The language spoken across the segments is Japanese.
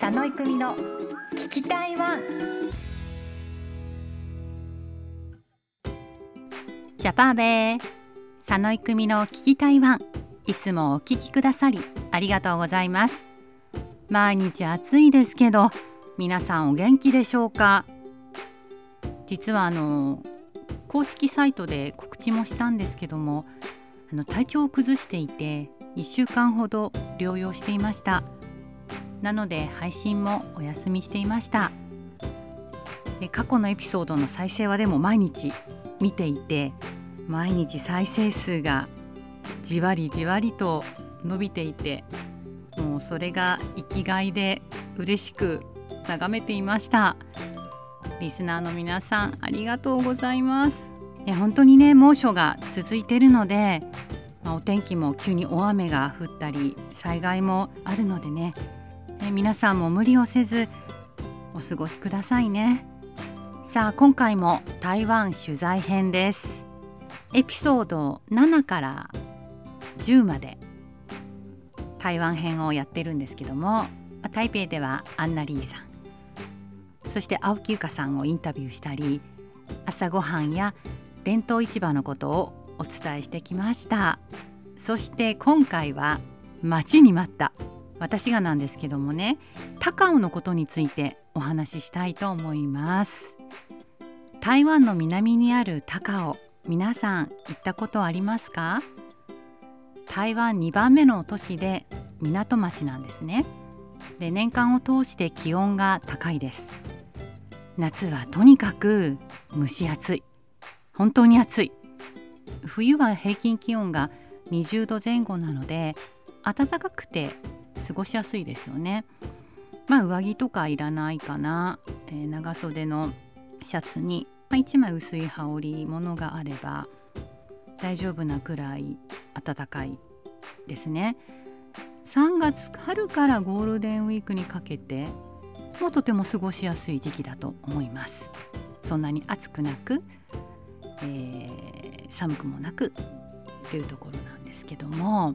佐野郁美の聞き台湾。ジャパーベー佐野郁美の聞き台湾。いつもお聞きくださりありがとうございます。毎日暑いですけど皆さんお元気でしょうか。実は公式サイトで告知もしたんですけども、体調を崩していて1週間ほど療養していました。なので配信もお休みしていました。で、過去のエピソードの再生はでも毎日見ていて、毎日再生数がじわりじわりと伸びていて、もうそれが生きがいで嬉しく眺めていました。リスナーの皆さんありがとうございます。本当にね、猛暑が続いているので、お天気も急に大雨が降ったり災害もあるのでね、皆さんも無理をせずお過ごしくださいね。さあ、今回も台湾取材編です。エピソード7から10まで台湾編をやってるんですけども、台北ではアンナリーさん、そして青木由香さんをインタビューしたり、朝ごはんや伝統市場のことをお伝えしてきました。そして今回は待ちに待った私がなんですけどもね、高雄のことについてお話ししたいと思います。台湾の南にある高雄、皆さん行ったことありますか？台湾2番目の都市で港町なんですね。で、年間を通して気温が高いです。夏はとにかく蒸し暑い、本当に暑い。冬は平均気温が20度前後なので暖かくて過ごしやすいですよね。上着とかいらないかな、長袖のシャツに、1枚薄い羽織物があれば大丈夫なくらい暖かいですね。3月春からゴールデンウィークにかけてもとても過ごしやすい時期だと思います。そんなに暑くなく、寒くもなくというところなんですけども、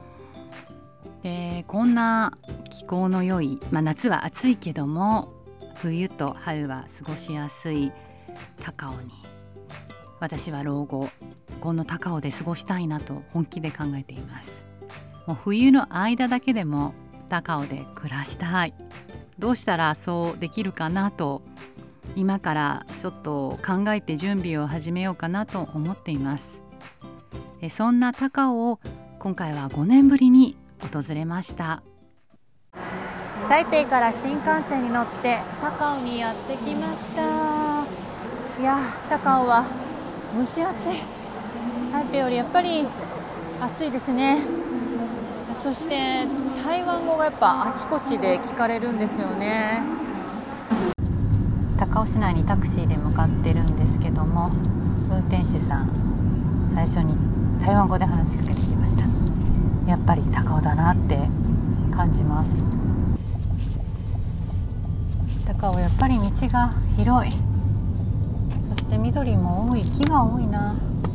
こんな気候の良い、夏は暑いけども冬と春は過ごしやすい高雄に、私は老後この高雄で過ごしたいなと本気で考えています。もう冬の間だけでも高雄で暮らしたい。どうしたらそうできるかなと、今からちょっと考えて準備を始めようかなと思っています。そんな高雄を今回は5年ぶりに訪れました。台北から新幹線に乗って高雄にやってきました。いや、高尾は蒸し暑い。台北よりやっぱり暑いですね。そして台湾語がやっぱあちこちで聞かれるんですよね。高尾市内にタクシーで向かってるんですけども、運転手さん最初に台湾語で話しかけてきました。やっぱり高尾だなって感じます。高尾やっぱり道が広い、そして緑も多い、木が多いな。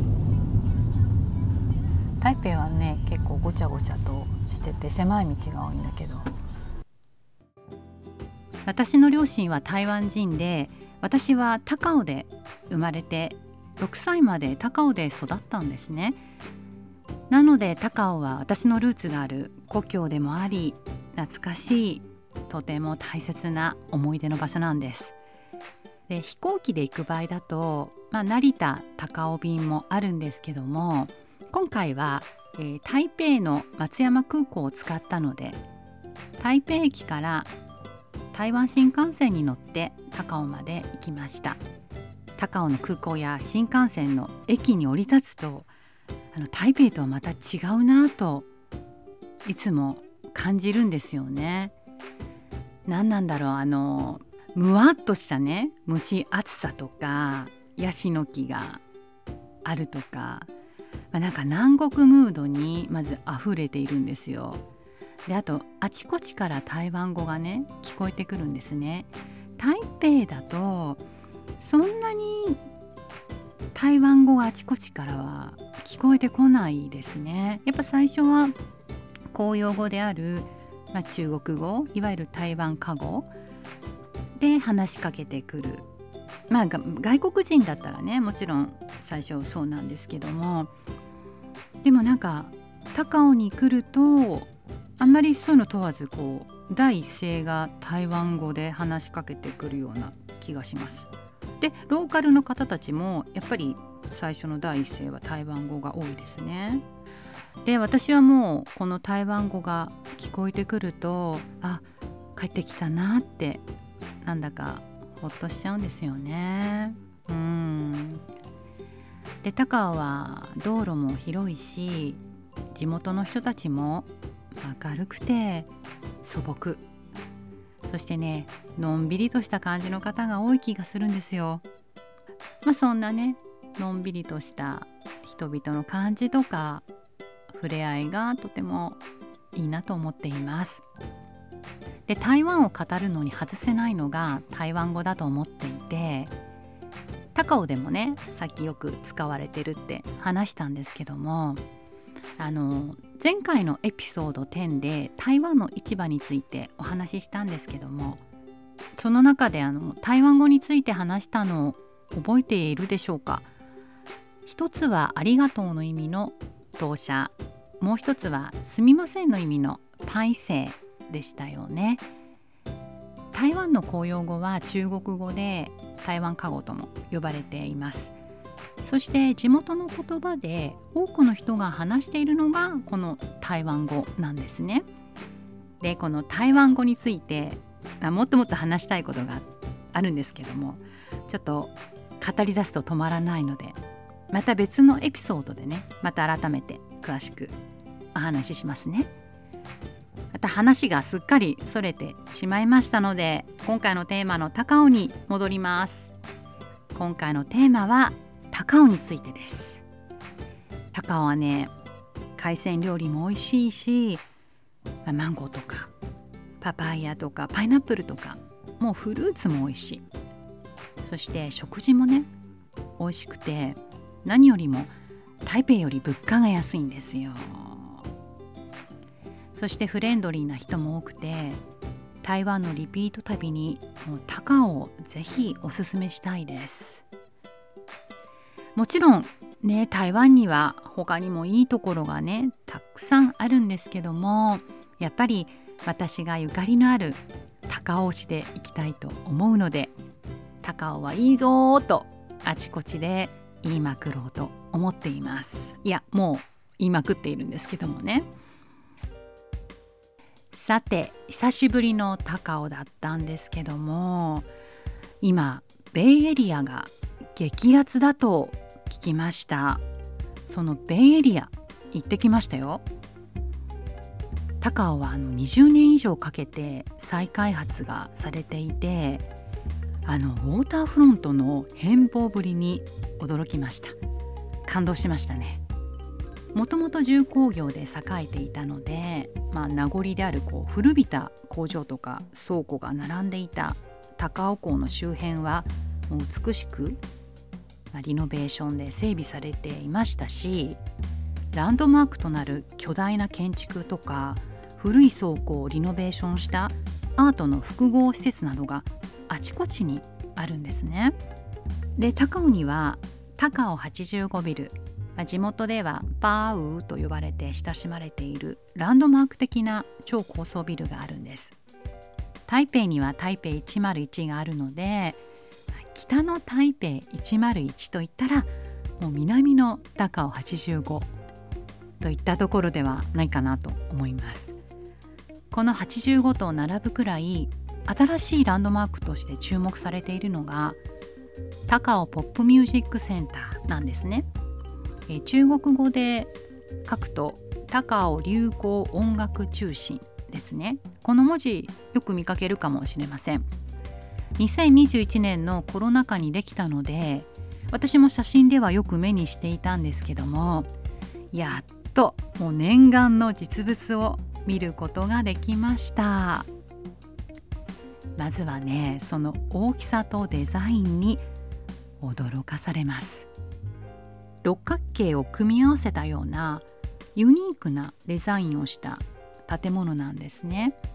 台北はね、結構ごちゃごちゃとしてて狭い道が多いんだけど、私の両親は台湾人で、私は高雄で生まれて6歳まで高雄で育ったんですね。なので高雄は私のルーツがある故郷でもあり、懐かしい、とても大切な思い出の場所なんです。で、飛行機で行く場合だと、成田高雄便もあるんですけども、今回は、台北の松山空港を使ったので、台北駅から台湾新幹線に乗って高雄まで行きました。高雄の空港や新幹線の駅に降り立つと、台北とはまた違うなといつも感じるんですよね。何なんだろう、むわっとしたね、蒸し暑さとかヤシの木があるとか、なんか南国ムードにまず溢れているんですよ。で、あとあちこちから台湾語がね聞こえてくるんですね。台北だとそんなに台湾語があちこちからは聞こえてこないですね。やっぱ最初は公用語である中国語、いわゆる台湾華語で話しかけてくる。外国人だったらね、もちろん最初そうなんですけども、でも高雄に来るとあんまりそういうの問わず第一声が台湾語で話しかけてくるような気がします。でローカルの方たちもやっぱり最初の第一声は台湾語が多いですね。で私はもうこの台湾語が聞こえてくると、帰ってきたなってなんだかほっとしちゃうんですよね。で高尾は道路も広いし、地元の人たちも明るくて素朴、そしてね、のんびりとした感じの方が多い気がするんですよ。そんなね、のんびりとした人々の感じとか触れ合いがとてもいいなと思っています。で台湾を語るのに外せないのが台湾語だと思っていて、高雄でもね、さっきよく使われてるって話したんですけども、前回のエピソード10で台湾の市場についてお話ししたんですけども、その中で台湾語について話したのを覚えているでしょうか。一つはありがとうの意味の当社、もう一つはすみませんの意味の大勢でしたよね。台湾の公用語は中国語で台湾華語とも呼ばれています。そして地元の言葉で多くの人が話しているのがこの台湾語なんですね。でこの台湾語についてもっともっと話したいことがあるんですけども、ちょっと語り出すと止まらないので、また別のエピソードでね、また改めて詳しくお話ししますね。また話がすっかりそれてしまいましたので、今回のテーマの高雄に戻ります。今回のテーマは高雄についてです。高雄はね、海鮮料理も美味しいし、マンゴーとかパパイヤとかパイナップルとか、もうフルーツも美味しい。そして食事もね、美味しくて、何よりも台北より物価が安いんですよ。そしてフレンドリーな人も多くて、台湾のリピート旅にもう高尾をぜひおすすめしたいです。もちろんね、台湾には他にもいいところがね、たくさんあるんですけども、やっぱり私がゆかりのある高雄市で行きたいと思うので、高尾はいいぞーとあちこちで言いまくろうと思っています。いや、もう言いまくっているんですけどもね。さて、久しぶりの高尾だったんですけども、今ベイエリアが激アツだと聞きました。そのベイエリア行ってきましたよ。高尾は20年以上かけて再開発がされていて、ウォーターフロントの変貌ぶりに驚きました。感動しましたね。もともと重工業で栄えていたので、名残である古びた工場とか倉庫が並んでいた高尾港の周辺はもう美しく、リノベーションで整備されていましたし、ランドマークとなる巨大な建築とか古い倉庫をリノベーションしたアートの複合施設などがあちこちにあるんですね。で高尾には高尾85ビル、地元ではパーウーと呼ばれて親しまれているランドマーク的な超高層ビルがあるんです。台北には台北101があるので、北の台北101といったらもう南の高尾85といったところではないかなと思います。この85と並ぶくらい新しいランドマークとして注目されているのが高尾ポップミュージックセンターなんですね。中国語で書くと高尾流行音楽中心ですね。この文字よく見かけるかもしれません。2021年のコロナ禍にできたので、私も写真ではよく目にしていたんですけども、やっともう念願の実物を見ることができました。まずはね、その大きさとデザインに驚かされます。六角形を組み合わせたようなユニークなデザインをした建物なんですね。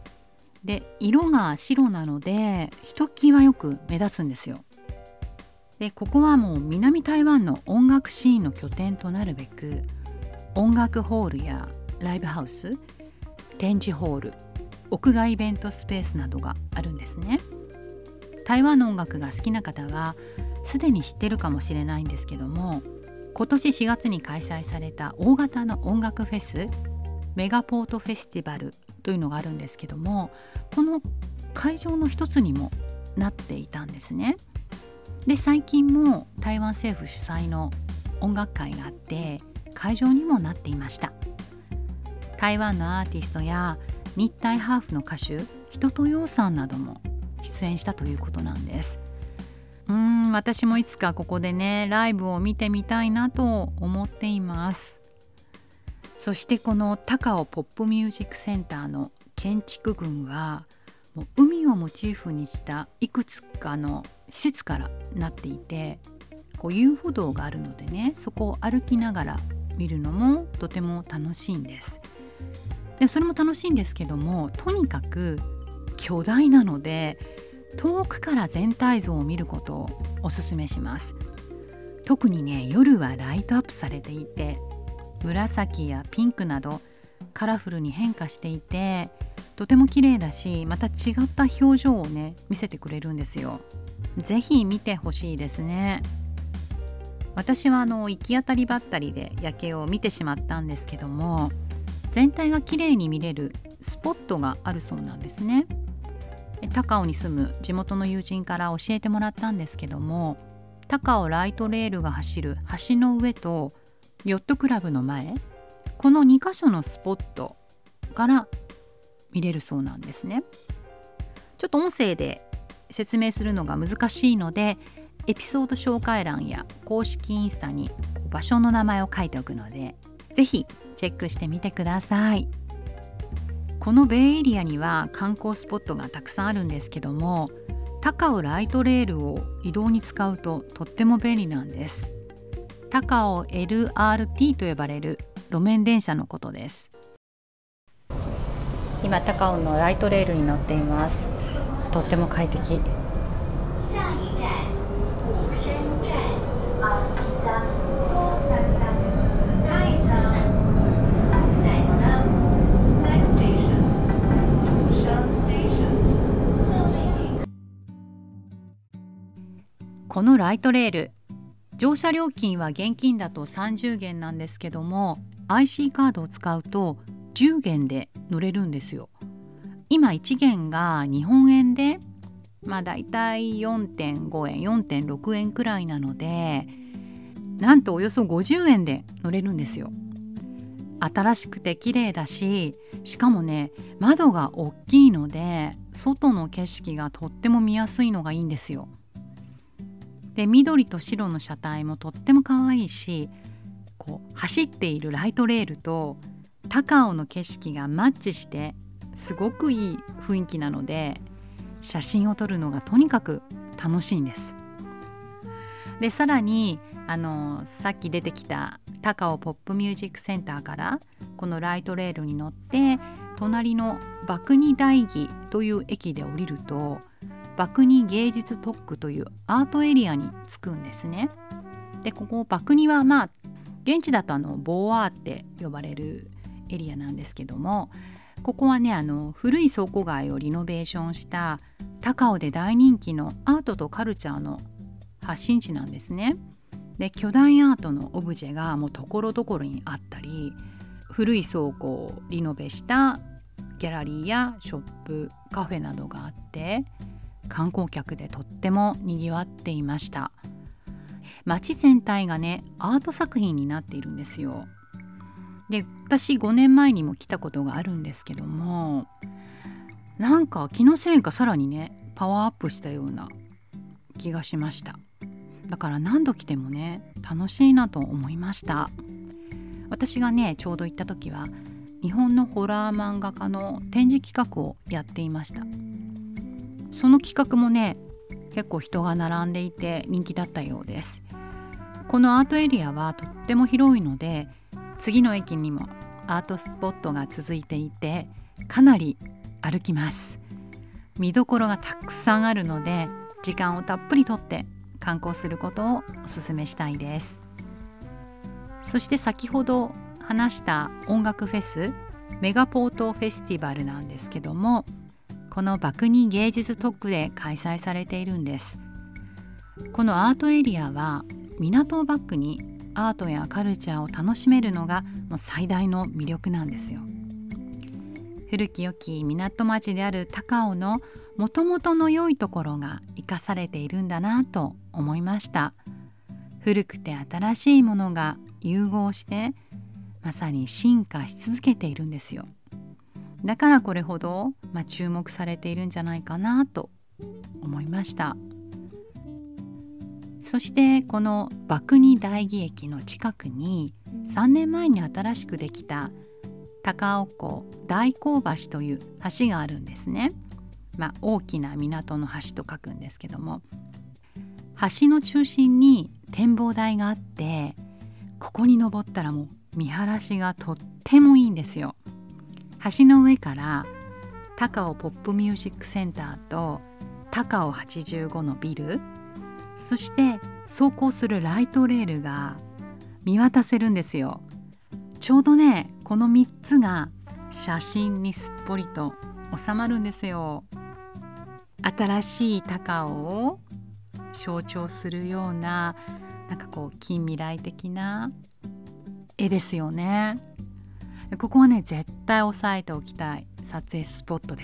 で色が白なのでひときわよく目立つんですよ。でここはもう南台湾の音楽シーンの拠点となるべく音楽ホールやライブハウス、展示ホール、屋外イベントスペースなどがあるんですね。台湾の音楽が好きな方はすでに知ってるかもしれないんですけども、今年4月に開催された大型の音楽フェスメガポートフェスティバルというのがあるんですけども、この会場の一つにもなっていたんですね。で最近も台湾政府主催の音楽会があって会場にもなっていました。台湾のアーティストや日台ハーフの歌手一青窈さんなども出演したということなんです。私もいつかここでねライブを見てみたいなと思っています。そしてこの高雄ポップミュージックセンターの建築群はもう海をモチーフにしたいくつかの施設からなっていて、遊歩道があるのでね、そこを歩きながら見るのもとても楽しいんです。でそれも楽しいんですけども、とにかく巨大なので遠くから全体像を見ることをおすすめします。特にね夜はライトアップされていて紫やピンクなどカラフルに変化していてとても綺麗だし、また違った表情をね見せてくれるんですよ。ぜひ見てほしいですね。私は行き当たりばったりで夜景を見てしまったんですけども、全体が綺麗に見れるスポットがあるそうなんですね。高雄に住む地元の友人から教えてもらったんですけども、高雄ライトレールが走る橋の上とヨットクラブの前、この2カ所のスポットから見れるそうなんですね。ちょっと音声で説明するのが難しいのでエピソード紹介欄や公式インスタに場所の名前を書いておくのでぜひチェックしてみてください。このベイエリアには観光スポットがたくさんあるんですけども、高尾ライトレールを移動に使うととっても便利なんです。高尾 LRT と呼ばれる路面電車のことです。今高尾のライトレールに乗っています。とっても快適。このライトレール、乗車料金は現金だと30元なんですけども IC カードを使うと10元で乗れるんですよ。今1元が日本円でだいたい 4.5 円 4.6 円くらいなので、なんとおよそ50円で乗れるんですよ。新しくて綺麗だし、しかもね窓が大きいので外の景色がとっても見やすいのがいいんですよ。で緑と白の車体もとっても可愛いし、走っているライトレールと高尾の景色がマッチしてすごくいい雰囲気なので写真を撮るのがとにかく楽しいんです。でさらにさっき出てきた高尾ポップミュージックセンターからこのライトレールに乗って隣の麦二大義という駅で降りると麦二芸術特区というアートエリアに着くんですね。でここ麦二は現地だとボーアーって呼ばれるエリアなんですけども、ここはね古い倉庫街をリノベーションした高尾で大人気のアートとカルチャーの発信地なんですね。で巨大アートのオブジェがもうところどころにあったり、古い倉庫をリノベしたギャラリーやショップ、カフェなどがあって観光客でとってもにぎわっていました。街全体がねアート作品になっているんですよ。で私5年前にも来たことがあるんですけども、なんか気のせいかさらにねパワーアップしたような気がしました。だから何度来てもね楽しいなと思いました。私がねちょうど行った時は日本のホラー漫画家の展示企画をやっていました。その企画もね結構人が並んでいて人気だったようです。このアートエリアはとっても広いので次の駅にもアートスポットが続いていてかなり歩きます。 見どころがたくさんあるので、時間をたっぷりとって観光することをお勧めしたいです。そして先ほど話した音楽フェス、メガポートフェスティバルなんですけども、このバクニ芸術特区で開催されているんです。このアートエリアは港をバックにアートやカルチャーを楽しめるのがもう最大の魅力なんですよ。古き良き港町である高雄のもともとの良いところが生かされているんだなと思いました。古くて新しいものが融合してまさに進化し続けているんですよ。だからこれほど、注目されているんじゃないかなと思いました。そしてこのバクニ大義駅の近くに3年前に新しくできた高雄港大港橋という橋があるんですね。大きな港の橋と書くんですけども、橋の中心に展望台があって、ここに登ったらもう見晴らしがとってもいいんですよ。橋の上から高尾ポップミュージックセンターと高尾85のビル、そして走行するライトレールが見渡せるんですよ。ちょうどね、この3つが写真にすっぽりと収まるんですよ。新しい高尾を象徴するような、近未来的な絵ですよね。ここはね、絶対押さえておきたい撮影スポットです。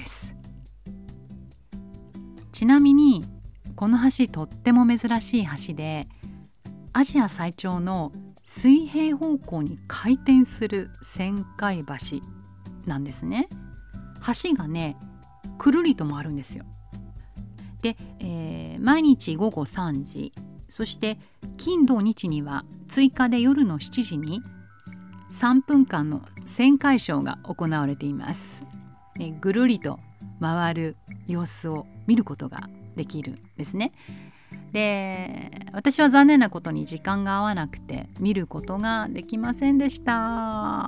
ちなみにこの橋とっても珍しい橋で、アジア最長の水平方向に回転する旋回橋なんですね。橋がね、くるりと回るんですよ。で、毎日午後3時、そして金土日には追加で夜の7時に3分間の旋回ショーが行われています。ぐるりと回る様子を見ることができるんですね。で、私は残念なことに時間が合わなくて見ることができませんでした。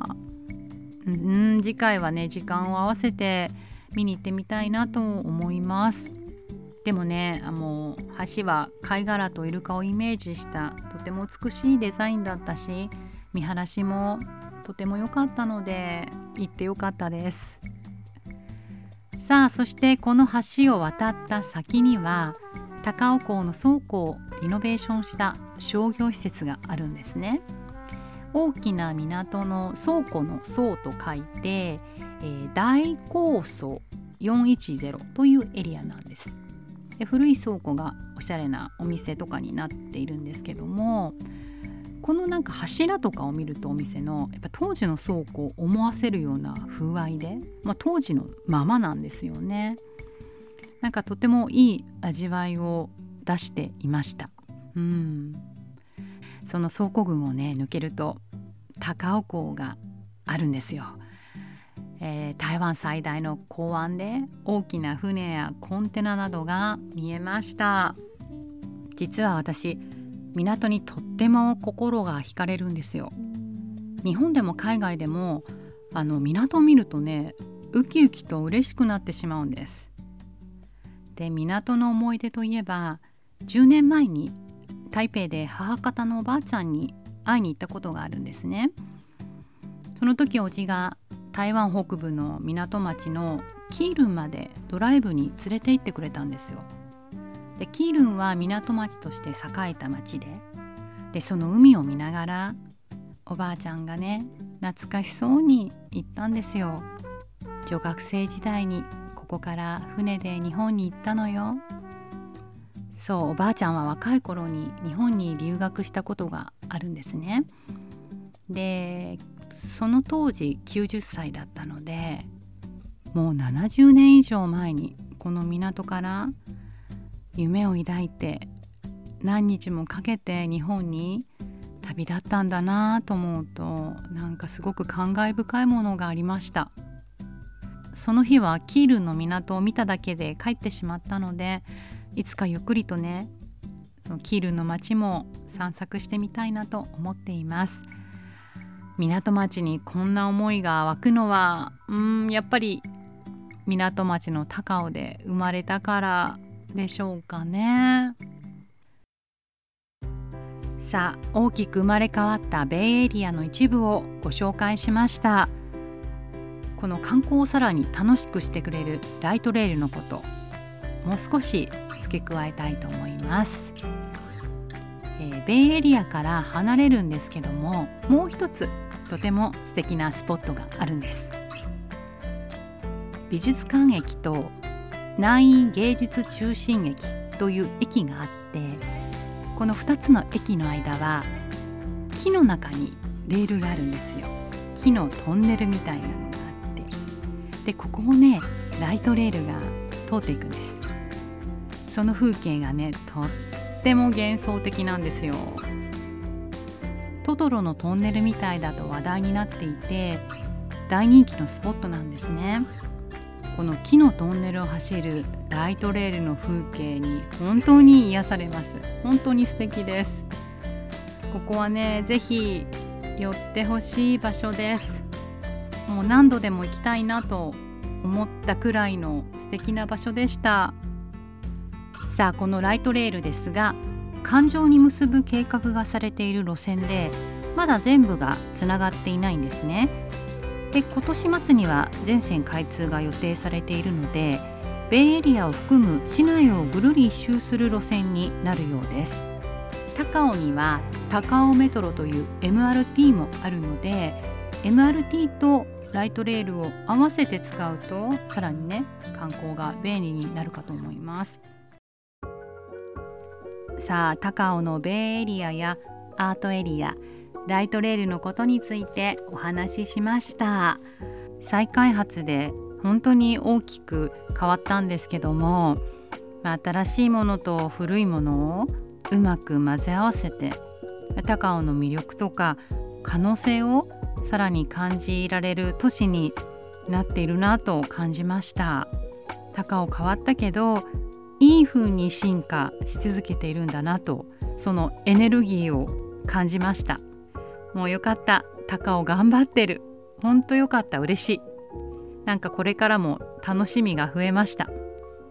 次回はね、時間を合わせて見に行ってみたいなと思います。でもね、橋は貝殻とイルカをイメージしたとても美しいデザインだったし、見晴らしもとても良かったので行って良かったです。さあ、そしてこの橋を渡った先には高雄港の倉庫をリノベーションした商業施設があるんですね。大きな港の倉庫の倉と書いて、大高層410というエリアなんです。で、古い倉庫がおしゃれなお店とかになっているんですけども、この柱とかを見るとお店のやっぱ当時の倉庫を思わせるような風合いで、当時のままなんですよね。とてもいい味わいを出していました。その倉庫群をね、抜けると高雄港があるんですよ。台湾最大の港湾で大きな船やコンテナなどが見えました。実は私、港にとっても心が惹かれるんですよ。日本でも海外でも港を見るとね、ウキウキと嬉しくなってしまうんです。で、港の思い出といえば、10年前に台北で母方のおばあちゃんに会いに行ったことがあるんですね。その時おじが台湾北部の港町のキールンまでドライブに連れて行ってくれたんですよ。で、キールンは港町として栄えた町で、その海を見ながらおばあちゃんがね、懐かしそうに言ったんですよ。女学生時代にここから船で日本に行ったのよ。そう、おばあちゃんは若い頃に日本に留学したことがあるんですね。で、その当時90歳だったので、もう70年以上前にこの港から夢を抱いて何日もかけて日本に旅立ったんだなと思うと、すごく感慨深いものがありました。その日はキールンの港を見ただけで帰ってしまったので、いつかゆっくりとね、キールンの街も散策してみたいなと思っています。港町にこんな思いが湧くのは、やっぱり港町の高雄で生まれたからでしょうかね。さあ、大きく生まれ変わったベイエリアの一部をご紹介しました。この観光をさらに楽しくしてくれるライトレールのこと、もう少し付け加えたいと思います。ベイエリアから離れるんですけども、もう一つとても素敵なスポットがあるんです。美術館駅と南意芸術中心駅という駅があって、この2つの駅の間は木の中にレールがあるんですよ。木のトンネルみたいなのがあって、でここもねライトレールが通っていくんです。その風景がねとっても幻想的なんですよ。トトロのトンネルみたいだと話題になっていて、大人気のスポットなんですね。この木のトンネルを走るライトレールの風景に本当に癒されます。本当に素敵です。ここはねぜひ寄ってほしい場所です。もう何度でも行きたいなと思ったくらいの素敵な場所でした。さあ、このライトレールですが、環状に結ぶ計画がされている路線で、まだ全部がつながっていないんですね。で、今年末には全線開通が予定されているので、ベイエリアを含む市内をぐるり一周する路線になるようです。高尾には高尾メトロという MRT もあるので、 MRT とライトレールを合わせて使うとさらにね観光が便利になるかと思います。さあ、高尾のベイエリアやアートエリア、ライトレールのことについてお話ししました。再開発で本当に大きく変わったんですけども、新しいものと古いものをうまく混ぜ合わせて、高尾の魅力とか可能性をさらに感じられる都市になっているなと感じました。高尾変わったけどいい風に進化し続けているんだなと、そのエネルギーを感じました。もうよかった、高尾頑張ってる、本当よかった、嬉しい。なんかこれからも楽しみが増えました。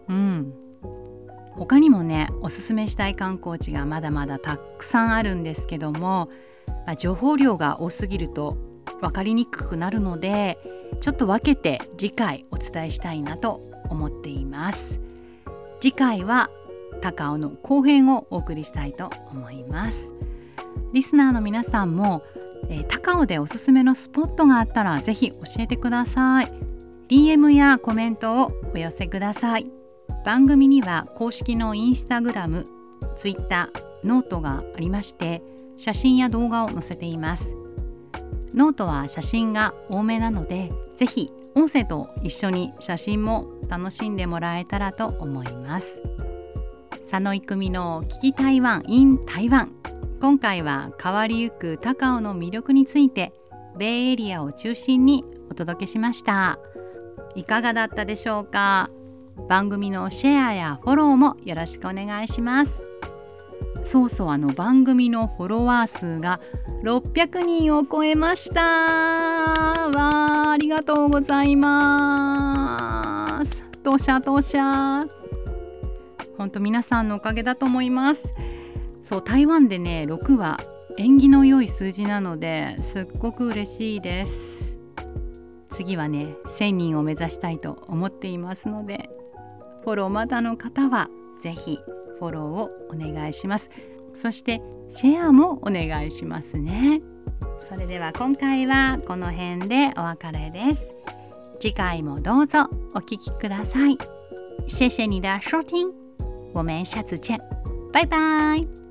他にもねおすすめしたい観光地がまだまだたくさんあるんですけども、情報量が多すぎると分かりにくくなるので、ちょっと分けて次回お伝えしたいなと思っています。次回は高尾の後編をお送りしたいと思います。リスナーの皆さんも、高尾でおすすめのスポットがあったらぜひ教えてください。 DM やコメントをお寄せください。番組には公式のインスタグラム、ツイッター、ノートがありまして、写真や動画を載せています。ノートは写真が多めなので、ぜひ音声と一緒に写真も楽しんでもらえたらと思います。佐野郁美の聞き台湾 in 台湾。今回は変わりゆく高尾の魅力についてベイエリアを中心にお届けしました。いかがだったでしょうか。番組のシェアやフォローもよろしくお願いします。番組のフォロワー数が600人を超えました。ありがとうございます。当社本当皆さんのおかげだと思います。台湾でね6は縁起の良い数字なのですっごく嬉しいです。次はね1000人を目指したいと思っていますので、フォローまだの方はぜひフォローをお願いします。そしてシェアもお願いしますね。それでは今回はこの辺でお別れです。次回もどうぞお聞きください。谢谢你的收听，我们下次见，拜拜。